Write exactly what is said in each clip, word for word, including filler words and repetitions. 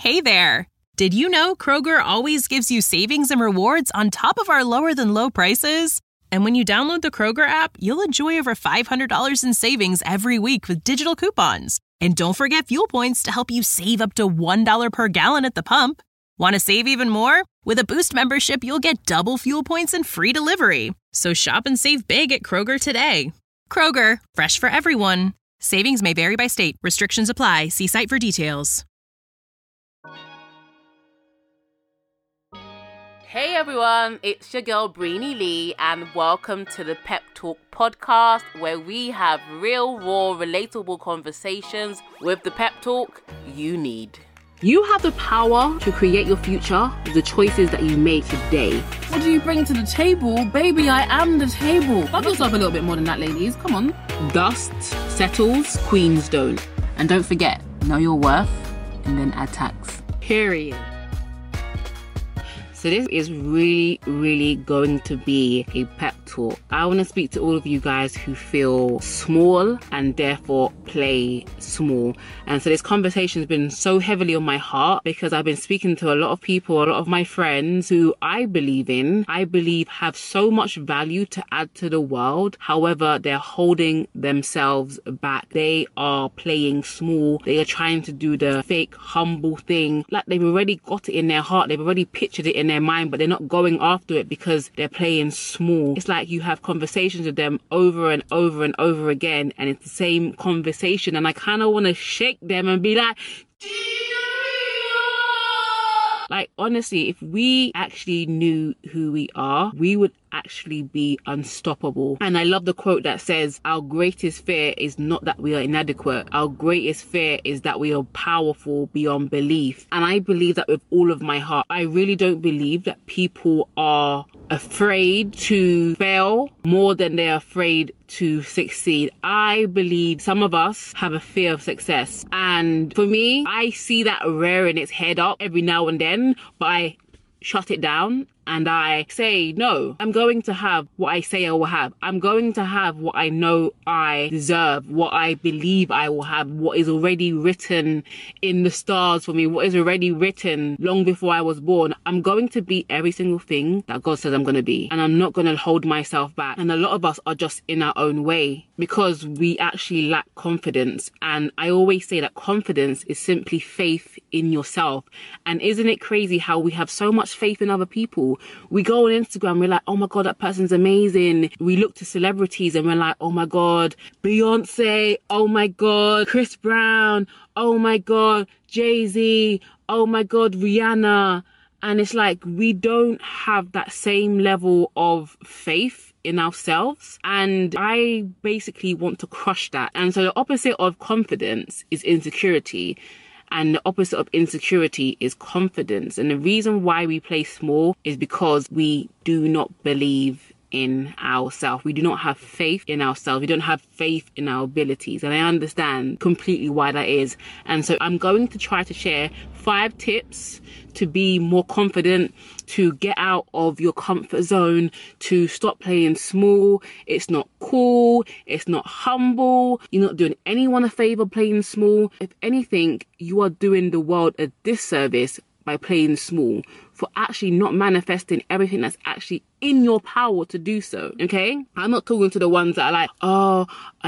Hey there! Did you know Kroger always gives you savings and rewards on top of our lower-than-low prices? And when you download the Kroger app, you'll enjoy over five hundred dollars in savings every week with digital coupons. And don't forget fuel points to help you save up to one dollar per gallon at the pump. Want to save even more? With a Boost membership, you'll get double fuel points and free delivery. So shop and save big at Kroger today. Kroger, fresh for everyone. Savings may vary by state. Restrictions apply. See site for details. Hey everyone, it's your girl Brainy Lee and welcome to the Pep Talk podcast where we have real, raw, relatable conversations with the pep talk you need. You have the power to create your future with the choices that you make today. What do you bring to the table? Baby, I am the table. Love yourself a little bit more than that, ladies. Come on. Dust settles, queens don't. And don't forget, know your worth and then add tax. Period. So this is really, really going to be a pep talk. I want to speak to all of you guys who feel small and therefore play small. And so this conversation has been so heavily on my heart because I've been speaking to a lot of people, a lot of my friends who I believe in, I believe have so much value to add to the world. However, they're holding themselves back. They are playing small. They are trying to do the fake, humble thing. Like they've already got it in their heart. They've already pictured it in their mind, but they're not going after it because they're playing small. It's like you have conversations with them over and over and over again, and it's the same conversation, and I kind of want to shake them and be like, like, honestly, if we actually knew who we are, we would actually be unstoppable. And I love the quote that says, our greatest fear is not that we are inadequate. Our greatest fear is that we are powerful beyond belief. And I believe that with all of my heart. I really don't believe that people are afraid to fail more than they're afraid to succeed. I believe some of us have a fear of success. And for me, I see that rearing its head up every now and then, but I shut it down. And I say, no, I'm going to have what I say I will have. I'm going to have what I know I deserve, what I believe I will have, what is already written in the stars for me, what is already written long before I was born. I'm going to be every single thing that God says I'm going to be. And I'm not going to hold myself back. And a lot of us are just in our own way because we actually lack confidence. And I always say that confidence is simply faith in yourself. And isn't it crazy how we have so much faith in other people? We go on Instagram, we're like, oh my God, that person's amazing. We look to celebrities and we're like, oh my God, Beyonce, oh my God, Chris Brown, oh my God, Jay-Z, oh my God, Rihanna. And it's like, we don't have that same level of faith in ourselves. And I basically want to crush that. And so the opposite of confidence is insecurity. And the opposite of insecurity is confidence. And the reason why we play small is because we do not believe in ourselves. We do not have faith in ourselves. We don't have faith in our abilities. And I understand completely why that is. And so I'm going to try to share five tips to be more confident, to get out of your comfort zone, to stop playing small. It's not cool. It's not humble. You're not doing anyone a favor playing small. If anything, you are doing the world a disservice by playing small, for actually not manifesting everything that's actually in your power to do so, okay? I'm not talking to the ones that are like, oh,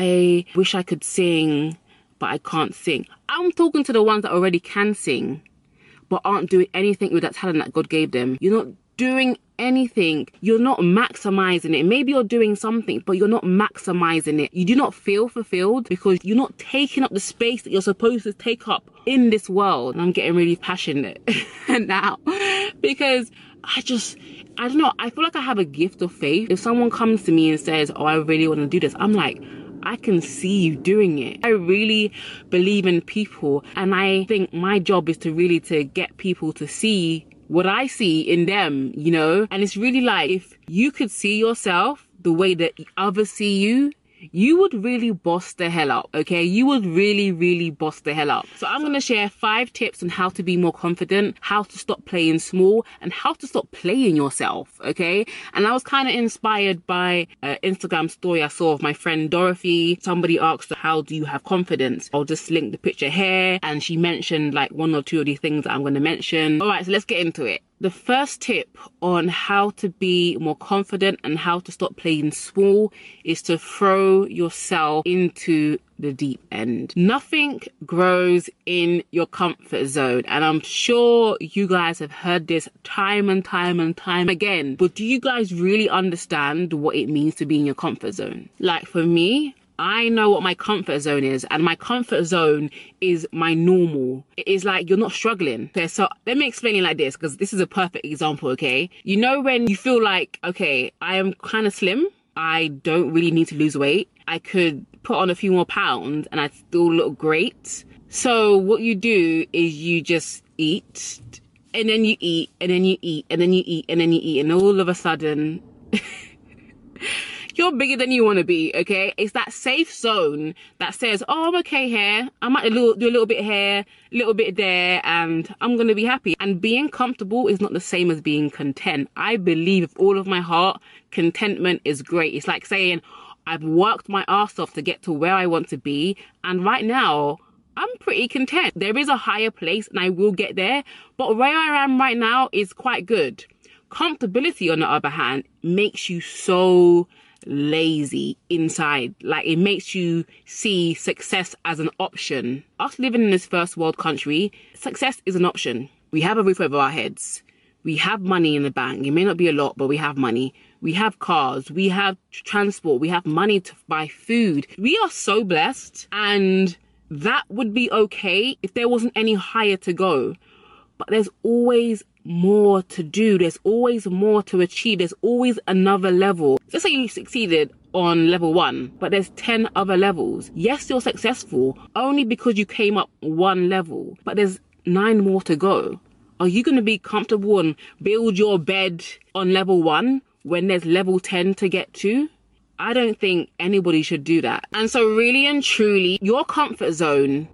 I wish I could sing, but I can't sing. I'm talking to the ones that already can sing, but aren't doing anything with that talent that God gave them. You're not doing anything. You're not maximizing it. Maybe you're doing something, but you're not maximizing it. You do not feel fulfilled because you're not taking up the space that you're supposed to take up in this world. And I'm getting really passionate now because I just, I don't know, I feel like I have a gift of faith. If someone comes to me and says, oh, I really want to do this, I'm like, I can see you doing it. I really believe in people, and I think my job is to really to get people to see what I see in them, you know? And it's really like, if you could see yourself the way that others see you, you would really boss the hell up, okay? You would really, really boss the hell up. So I'm going to share five tips on how to be more confident, how to stop playing small, and how to stop playing yourself, okay? And I was kind of inspired by an Instagram story I saw of my friend Dorothy. Somebody asked her, how do you have confidence? I'll just link the picture here. And she mentioned like one or two of the things that I'm going to mention. All right, so let's get into it. The first tip on how to be more confident and how to stop playing small is to throw yourself into the deep end. Nothing grows in your comfort zone. And I'm sure you guys have heard this time and time and time again. But do you guys really understand what it means to be in your comfort zone? Like for me, I know what my comfort zone is, and my comfort zone is my normal. It is like you're not struggling. Okay, so let me explain it like this, because this is a perfect example, okay? You know when you feel like, okay, I am kind of slim, I don't really need to lose weight, I could put on a few more pounds and I'd still look great. So what you do is you just eat, and then you eat, and then you eat, and then you eat, and then you eat, and all of a sudden... you're bigger than you want to be, okay? It's that safe zone that says, oh, I'm okay here. I might do a little bit here, a little bit there, and I'm going to be happy. And being comfortable is not the same as being content. I believe with all of my heart, contentment is great. It's like saying, I've worked my ass off to get to where I want to be, and right now, I'm pretty content. There is a higher place, and I will get there, but where I am right now is quite good. Comfortability, on the other hand, makes you so lazy inside. Like, it makes you see success as an option. Us living in this first world country, success is an option. We have a roof over our heads. We have money in the bank. It may not be a lot, but we have money. We have cars. We have transport. We have money to buy food. We are so blessed, and that would be okay if there wasn't any higher to go. But there's always more to do. There's always more to achieve. There's always another level. Let's say you succeeded on level one, but there's ten other levels. Yes, you're successful only because you came up one level, but there's nine more to go. Are you going to be comfortable and build your bed on level one when there's level ten to get to? I don't think anybody should do that. And so really and truly, your comfort zone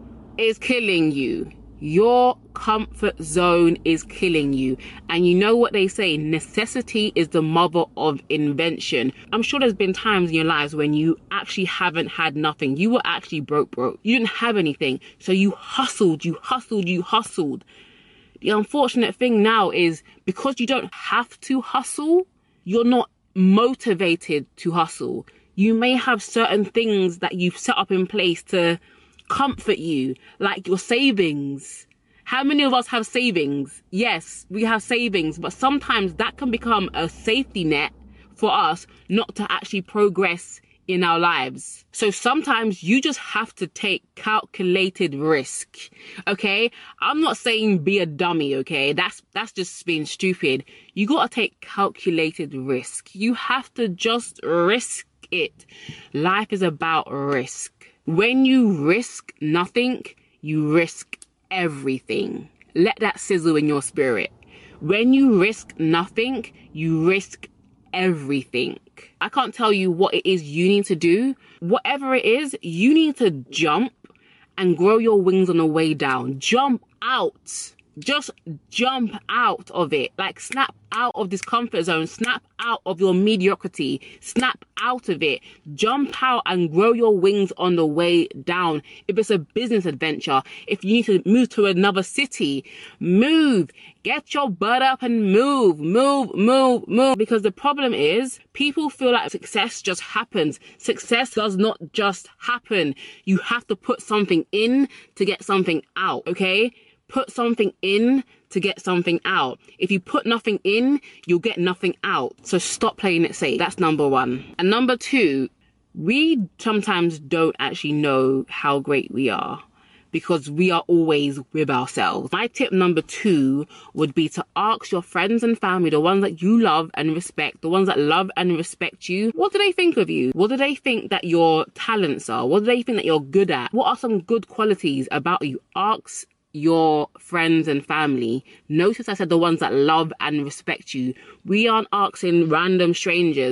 is killing you. Your comfort zone is killing you. And you know what they say, necessity is the mother of invention. I'm sure there's been times in your lives when you actually haven't had nothing. You were actually broke, broke. You didn't have anything. So you hustled, you hustled, you hustled. The unfortunate thing now is because you don't have to hustle, you're not motivated to hustle. You may have certain things that you've set up in place to comfort you, like your savings. How many of us have savings? Yes, we have savings, but sometimes that can become a safety net for us not to actually progress in our lives. So sometimes you just have to take calculated risk, okay? I'm not saying be a dummy, okay? That's that's just being stupid. You gotta take calculated risk. You have to just risk it. Life is about risk. When you risk nothing, you risk everything. Let that sizzle in your spirit. When you risk nothing, you risk everything. I can't tell you what it is you need to do. Whatever it is, you need to jump and grow your wings on the way down. Jump out. Just jump out of it. Like, snap out of this comfort zone. Snap out of your mediocrity. Snap out of it. Jump out and grow your wings on the way down. If it's a business adventure, if you need to move to another city, move. Get your butt up and move, move, move, move. Because the problem is, people feel like success just happens. Success does not just happen. You have to put something in to get something out, okay? Put something in to get something out. If you put nothing in, you'll get nothing out. So stop playing it safe. That's number one. And number two, we sometimes don't actually know how great we are because we are always with ourselves. My tip number two would be to ask your friends and family, the ones that you love and respect, the ones that love and respect you, what do they think of you? What do they think that your talents are? What do they think that you're good at? What are some good qualities about you? Ask your friends and family. Notice I said the ones that love and respect you. We aren't asking random strangers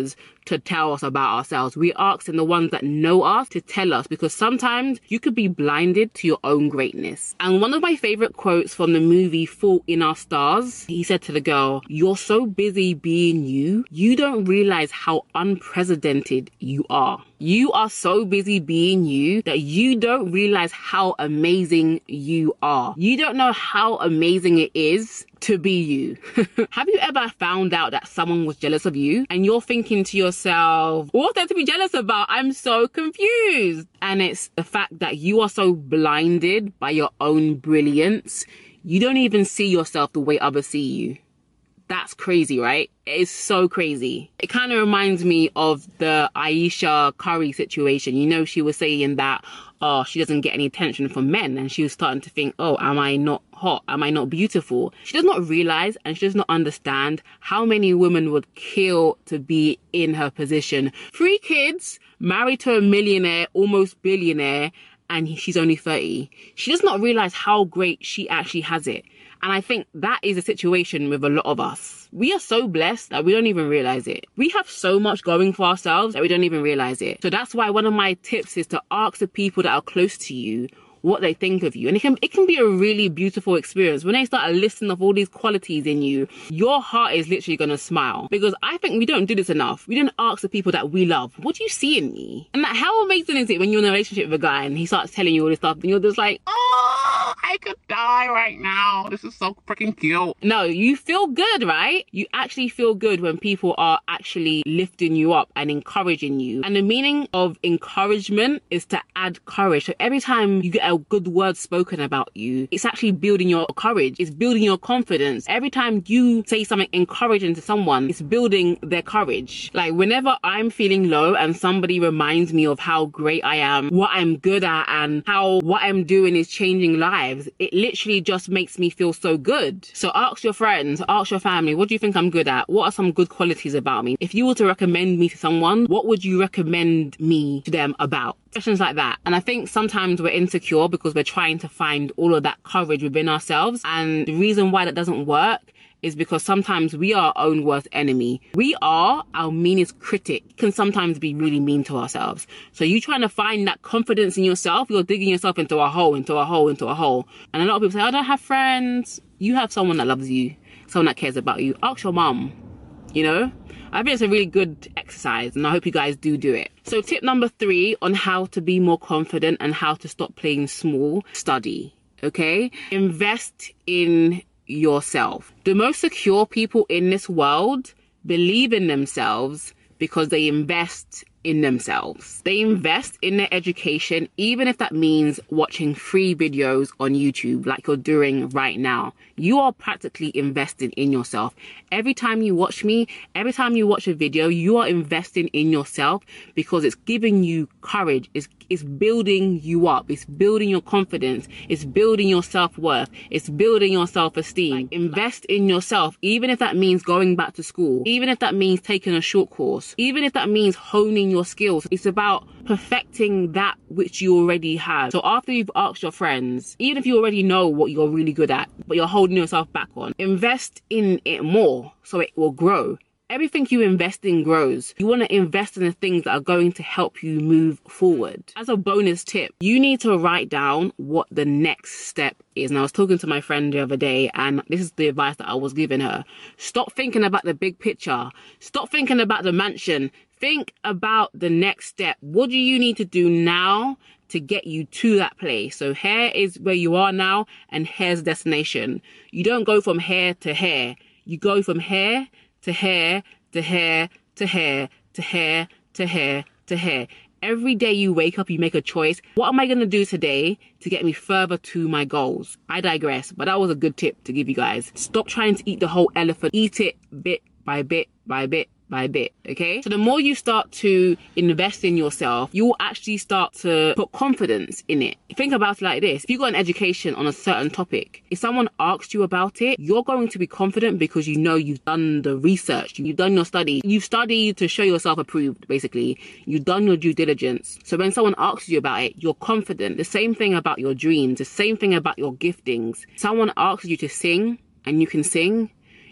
to tell us about ourselves. We're asking the ones that know us to tell us, because sometimes you could be blinded to your own greatness. And one of my favorite quotes from the movie Fault in Our Stars, he said to the girl, "You're so busy being you, you don't realize how unprecedented you are. You are so busy being you that you don't realize how amazing you are. You don't know how amazing it is to be you." Have you ever found out that someone was jealous of you and you're thinking to yourself, what's there to be jealous about? I'm so confused. And it's the fact that you are so blinded by your own brilliance, you don't even see yourself the way others see you. That's crazy, right? It's so crazy. It kind of reminds me of the Aisha Curry situation. You know, she was saying that, oh, she doesn't get any attention from men. And she was starting to think, oh, am I not hot? Am I not beautiful? She does not realize and she does not understand how many women would kill to be in her position. Three kids, married to a millionaire, almost billionaire, and she's only thirty. She does not realize how great she actually has it. And I think that is a situation with a lot of us. We are so blessed that we don't even realize it. We have so much going for ourselves that we don't even realize it. So that's why one of my tips is to ask the people that are close to you what they think of you. And it can it can be a really beautiful experience. When they start a list of all these qualities in you, your heart is literally going to smile. Because I think we don't do this enough. We don't ask the people that we love, what do you see in me? And like, how amazing is it when you're in a relationship with a guy and he starts telling you all this stuff and you're just like, oh, I could die right now. This is so freaking cute. No, you feel good, right? You actually feel good when people are actually lifting you up and encouraging you. And the meaning of encouragement is to add courage. So every time you get a good word spoken about you, it's actually building your courage. It's building your confidence. Every time you say something encouraging to someone, it's building their courage. Like whenever I'm feeling low and somebody reminds me of how great I am, what I'm good at, and how what I'm doing is changing lives, it literally just makes me feel so good. So ask your friends, ask your family, what do you think I'm good at? What are some good qualities about me? If you were to recommend me to someone, what would you recommend me to them about? Questions like that. And I think sometimes we're insecure because we're trying to find all of that courage within ourselves. And the reason why that doesn't work is because sometimes we are our own worst enemy. We are our meanest critic, can sometimes be really mean to ourselves. So you trying to find that confidence in yourself, you're digging yourself into a hole, into a hole, into a hole. And a lot of people say, I don't have friends. You have someone that loves you, someone that cares about you. Ask your mum, you know? I think it's a really good exercise and I hope you guys do do it. So tip number three on how to be more confident and how to stop playing small, study, okay? Invest in yourself. The most secure people in this world believe in themselves because they invest in themselves. They invest in their education, even if that means watching free videos on YouTube like you're doing right now. You are practically investing in yourself. Every time you watch me, every time you watch a video, you are investing in yourself because it's giving you courage. It's, it's building you up. It's building your confidence. It's building your self-worth. It's building your self-esteem. Like, invest in yourself, even if that means going back to school, even if that means taking a short course, even if that means honing your skills. It's about perfecting that which you already have. So after you've asked your friends, even if you already know what you're really good at, but you're holding yourself back on, invest in it more so it will grow. Everything you invest in grows. You want to invest in the things that are going to help you move forward. As a bonus tip, you need to write down what the next step is. And I was talking to my friend the other day, and this is the advice that I was giving her. Stop thinking about the big picture. Stop thinking about the mansion. Think about the next step. What do you need to do now to get you to that place? So here is where you are now, and here's the destination. You don't go from here to here. You go from here to here, to here, to here, to here, to here, to here. Every day you wake up, you make a choice. What am I going to do today to get me further to my goals? I digress, but that was a good tip to give you guys. Stop trying to eat the whole elephant. Eat it bit by bit by bit by bit, okay? So the more you start to invest in yourself, you will actually start to put confidence in it. Think about it like this. If you got an education on a certain topic, if someone asks you about it, you're going to be confident because you know you've done the research, you've done your study, you've studied to show yourself approved, basically. You've done your due diligence. So when someone asks you about it, you're confident. The same thing about your dreams, the same thing about your giftings. Someone asks you to sing and you can sing,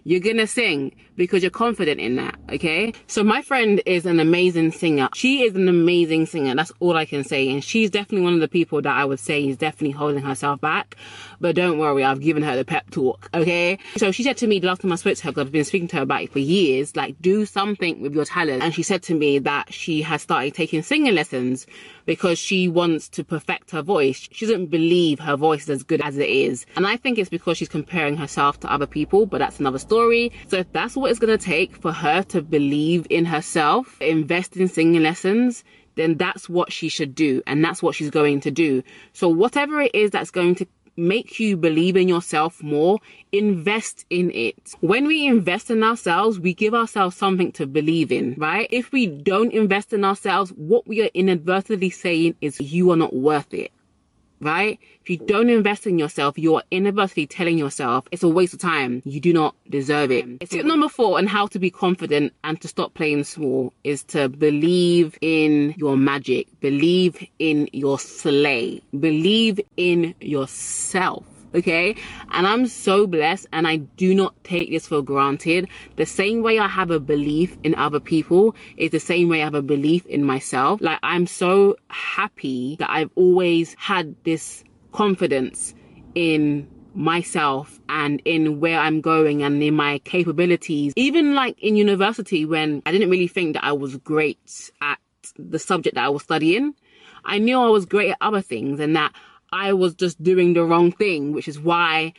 You're gonna sing because you're confident in that, okay? So my friend is an amazing singer. She is an amazing singer. That's all I can say. And she's definitely one of the people that I would say is definitely holding herself back. But don't worry, I've given her the pep talk, okay? So she said to me the last time I spoke to her, because I've been speaking to her about it for years, like, do something with your talent. And she said to me that she has started taking singing lessons because she wants to perfect her voice. She doesn't believe her voice is as good as it is. And I think it's because she's comparing herself to other people, but that's another story. So if that's what it's going to take for her to believe in herself, invest in singing lessons, then that's what she should do. And that's what she's going to do. So whatever it is that's going to make you believe in yourself more, invest in it. When we invest in ourselves, we give ourselves something to believe in, right? If we don't invest in ourselves, what we are inadvertently saying is you are not worth it, right? If you don't invest in yourself, you are inadvertently telling yourself it's a waste of time. You do not deserve it. Tip number four on how to be confident and to stop playing small is to believe in your magic. Believe in your slay. Believe in yourself. Okay, and I'm so blessed, and I do not take this for granted. The same way I have a belief in other people is the same way I have a belief in myself. Like, I'm so happy that I've always had this confidence in myself and in where I'm going and in my capabilities. Even like in university, when I didn't really think that I was great at the subject that I was studying, I knew I was great at other things, and that I was just doing the wrong thing, which is why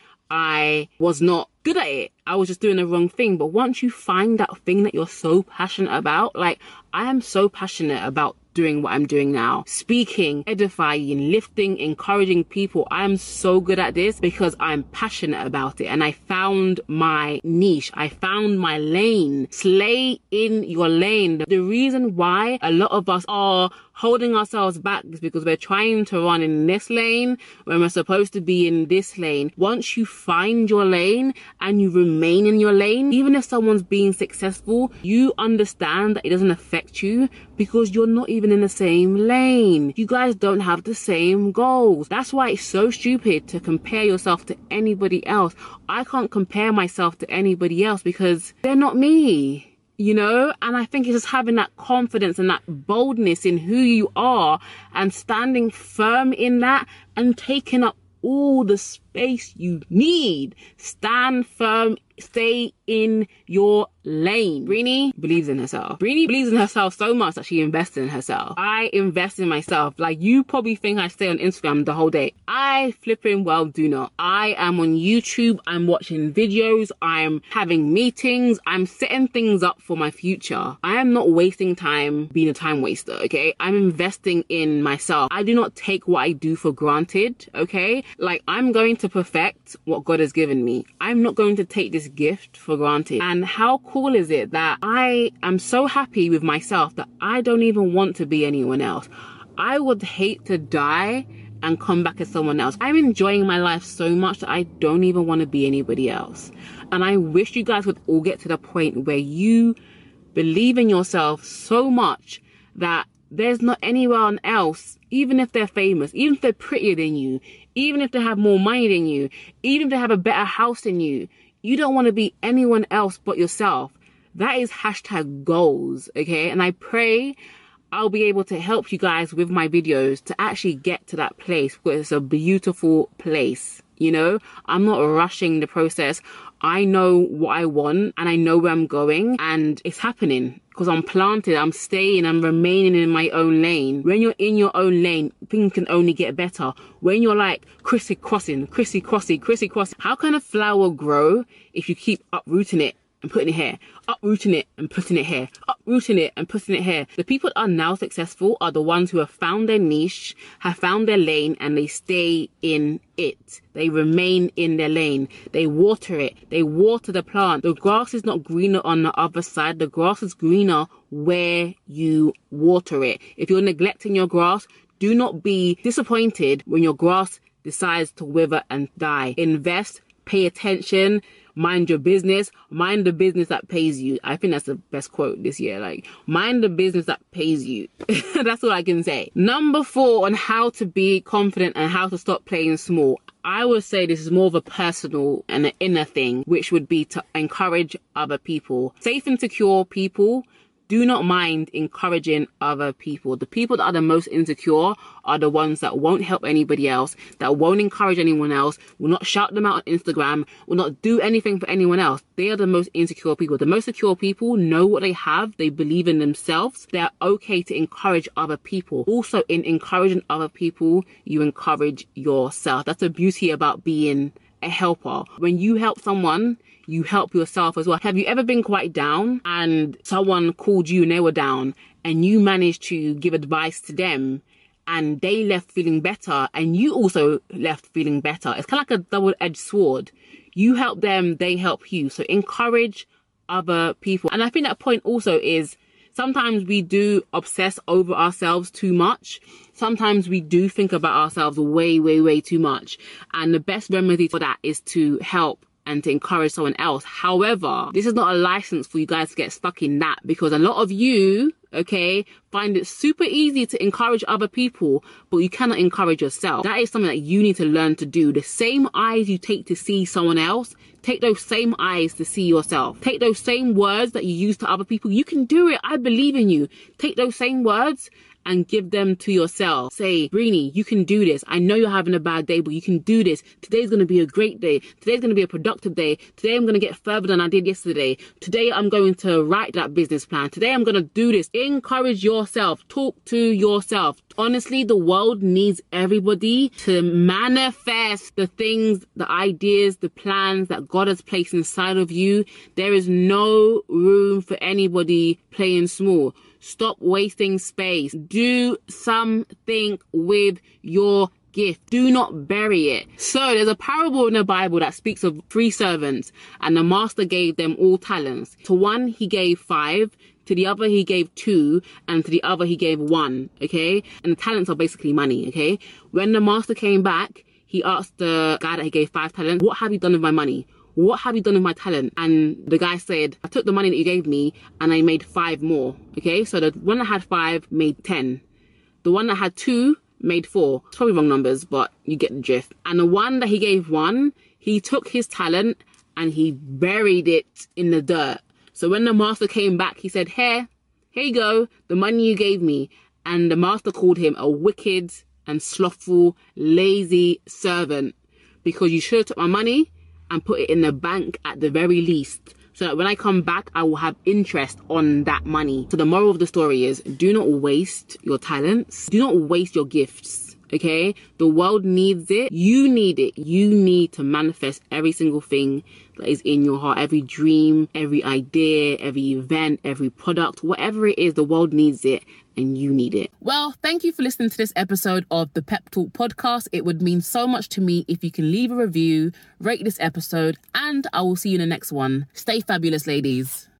I was not good at it. I was just doing the wrong thing. But once you find that thing that you're so passionate about, like, I am so passionate about doing what I'm doing now. Speaking, edifying, lifting, encouraging people. I'm so good at this because I'm passionate about it. And I found my niche. I found my lane. Slay in your lane. The reason why a lot of us are holding ourselves back is because we're trying to run in this lane when we're supposed to be in this lane. Once you find your lane and you remain in your lane, even if someone's being successful, you understand that it doesn't affect you because you're not even in the same lane. You guys don't have the same goals. That's why it's so stupid to compare yourself to anybody else. I can't compare myself to anybody else because they're not me. You know, and I think it's just having that confidence and that boldness in who you are and standing firm in that and taking up all the space you need. Stand firm, stay in your lane. Brini believes in herself. Brini believes in herself so much that she invests in herself. I invest in myself. Like, you probably think I stay on Instagram the whole day. I flipping well do not. I am on YouTube. I'm watching videos. I'm having meetings. I'm setting things up for my future. I am not wasting time being a time waster, okay? I'm investing in myself. I do not take what I do for granted, okay? Like, I'm going to perfect what God has given me. I'm not going to take this gift for granted. And how cool is it that I am so happy with myself that I don't even want to be anyone else. I would hate to die and come back as someone else. I'm enjoying my life so much that I don't even want to be anybody else. And I wish you guys would all get to the point where you believe in yourself so much that there's not anyone else, even if they're famous, even if they're prettier than you, even if they have more money than you, even if they have a better house than you, you don't want to be anyone else but yourself. That is hashtag goals, okay? And I pray I'll be able to help you guys with my videos to actually get to that place where it's a beautiful place, you know? I'm not rushing the process. I know what I want and I know where I'm going, and it's happening because I'm planted, I'm staying, I'm remaining in my own lane. When you're in your own lane, things can only get better. When you're like crissy-crossing, crissy-crossy, crissy-crossy, how can a flower grow if you keep uprooting it and putting it here, uprooting it and putting it here, uprooting it and putting it here? The people that are now successful are the ones who have found their niche, have found their lane, and they stay in it. They remain in their lane. They water it. They water the plant. The grass is not greener on the other side. The grass is greener where you water it. If you're neglecting your grass, do not be disappointed when your grass decides to wither and die. Invest, pay attention, mind your business, mind the business that pays you. I think that's the best quote this year. Like, mind the business that pays you. That's all I can say. Number four on how to be confident and how to stop playing small. I would say this is more of a personal and an inner thing, which would be to encourage other people. Safe and secure people do not mind encouraging other people. The people that are the most insecure are the ones that won't help anybody else, that won't encourage anyone else, will not shout them out on Instagram, will not do anything for anyone else. They are the most insecure people. The most secure people know what they have. They believe in themselves. They're okay to encourage other people. Also, in encouraging other people, you encourage yourself. That's the beauty about being a helper. When you help someone, you help yourself as well. Have you ever been quite down and someone called you and they were down and you managed to give advice to them and they left feeling better and you also left feeling better? It's kind of like a double-edged sword. You help them, they help you. So encourage other people. And I think that point also is sometimes we do obsess over ourselves too much. Sometimes we do think about ourselves way, way, way too much. And the best remedy for that is to help and to encourage someone else. However, this is not a license for you guys to get stuck in that, because a lot of you, okay, find it super easy to encourage other people, but you cannot encourage yourself. That is something that you need to learn to do. The same eyes you take to see someone else, take those same eyes to see yourself. Take those same words that you use to other people. You can do it. I believe in you. Take those same words and give them to yourself. Say, Brini, you can do this. I know you're having a bad day, but you can do this. Today's going to be a great day. Today's going to be a productive day. Today I'm going to get further than I did yesterday. Today I'm going to write that business plan. Today I'm going to do this. Encourage yourself. Talk to yourself. Honestly, the world needs everybody to manifest the things, the ideas, the plans that God has placed inside of you. There is no room for anybody playing small. Stop wasting space. Do something with your gift. Do not bury it. So there's a parable in the Bible that speaks of three servants, and the master gave them all talents. To one he gave five, to the other he gave two, and to the other he gave one, okay? And the talents are basically money, okay? When the master came back, he asked the guy that he gave five talents, what have you done with my money? What have you done with my talent? And the guy said, I took the money that you gave me and I made five more. Okay, so the one that had five made ten. The one that had two made four. It's probably wrong numbers, but you get the drift. And the one that he gave one, he took his talent and he buried it in the dirt. So when the master came back, he said, here, here you go, the money you gave me. And the master called him a wicked and slothful, lazy servant, because you should have took my money and put it in the bank at the very least, so that when I come back, I will have interest on that money. So the moral of the story is, do not waste your talents. Do not waste your gifts, okay? The world needs it. You need it. You need to manifest every single thing that is in your heart. Every dream, every idea, every event, every product, whatever it is, the world needs it. And you need it. Well, thank you for listening to this episode of the Pep Talk podcast. It would mean so much to me if you can leave a review, rate this episode, and I will see you in the next one. Stay fabulous, ladies.